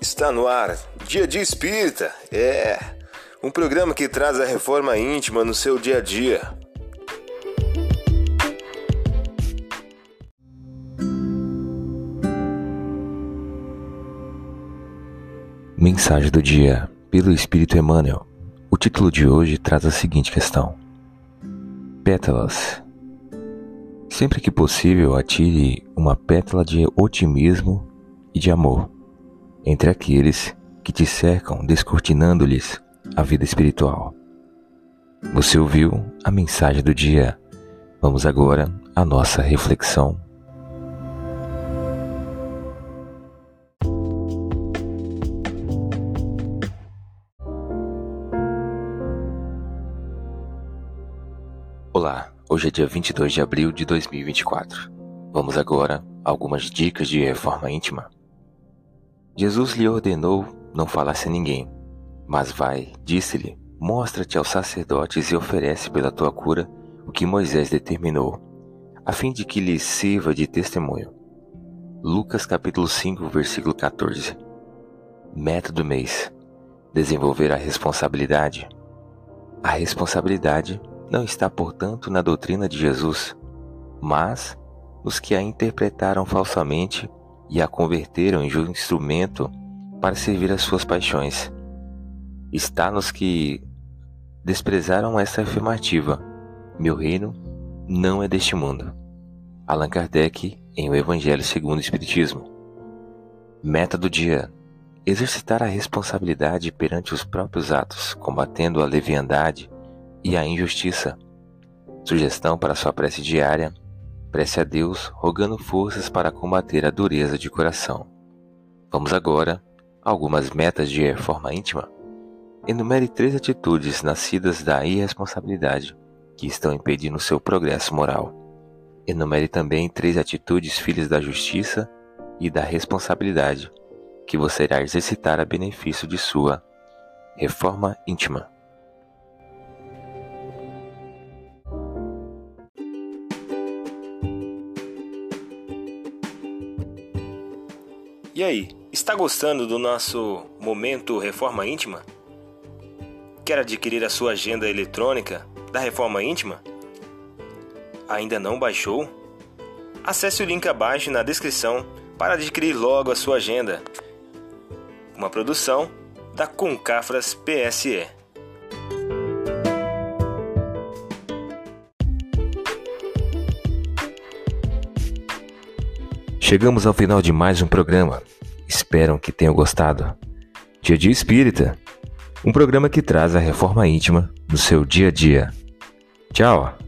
Está no ar, Dia de Espírita, um programa que traz a reforma íntima no seu dia a dia. Mensagem do dia, pelo Espírito Emmanuel. O título de hoje traz a seguinte questão: pétalas. Sempre que possível, atire uma pétala de otimismo e de amor entre aqueles que te cercam, descortinando-lhes a vida espiritual. Você ouviu a mensagem do dia. Vamos agora à nossa reflexão. Olá, hoje é dia 22 de abril de 2024. Vamos agora a algumas dicas de reforma íntima. Jesus lhe ordenou não falasse a ninguém, mas vai, disse-lhe, mostra-te aos sacerdotes e oferece pela tua cura o que Moisés determinou, a fim de que lhes sirva de testemunho. Lucas capítulo 5, versículo 14. Meta do mês: desenvolver a responsabilidade. A responsabilidade não está, portanto, na doutrina de Jesus, mas nos que a interpretaram falsamente e a converteram em um instrumento para servir às suas paixões. Está nos que desprezaram essa afirmativa: meu reino não é deste mundo. Allan Kardec, em O Evangelho segundo o Espiritismo. Meta do dia: exercitar a responsabilidade perante os próprios atos, combatendo a leviandade e a injustiça. Sugestão para sua prece diária: prece a Deus, rogando forças para combater a dureza de coração. Vamos agora a algumas metas de reforma íntima. Enumere 3 atitudes nascidas da irresponsabilidade que estão impedindo seu progresso moral. Enumere também 3 atitudes filhas da justiça e da responsabilidade que você irá exercitar a benefício de sua reforma íntima. E aí, está gostando do nosso momento Reforma Íntima? Quer adquirir a sua agenda eletrônica da Reforma Íntima? Ainda não baixou? Acesse o link abaixo na descrição para adquirir logo a sua agenda. Uma produção da Concafras PSE. Chegamos ao final de mais um programa. Espero que tenham gostado. Dia de Espírita, um programa que traz a reforma íntima no seu dia a dia. Tchau!